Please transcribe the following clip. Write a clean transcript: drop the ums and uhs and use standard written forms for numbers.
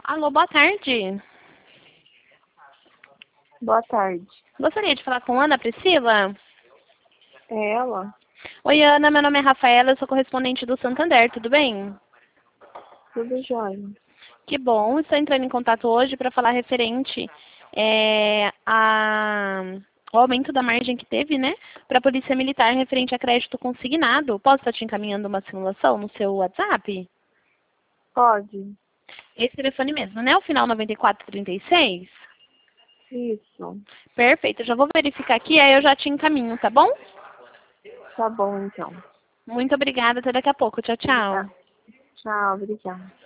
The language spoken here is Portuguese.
Alô, boa tarde. Boa tarde. Gostaria de falar com Ana Priscila? É ela? Oi, Ana, meu nome é Rafaela, eu sou correspondente do Santander, tudo bem? Tudo jóia. Que bom, estou entrando em contato hoje para falar referente ao aumento da margem que teve, né, para a Polícia Militar referente a crédito consignado. Posso estar te encaminhando uma simulação no seu WhatsApp? Pode? Esse telefone mesmo, né? O final 9436? Isso. Perfeito, eu já vou verificar aqui, aí eu já te encaminho, tá bom? Tá bom, então. Muito obrigada, até daqui a pouco. Tchau, tchau. Tchau, obrigada.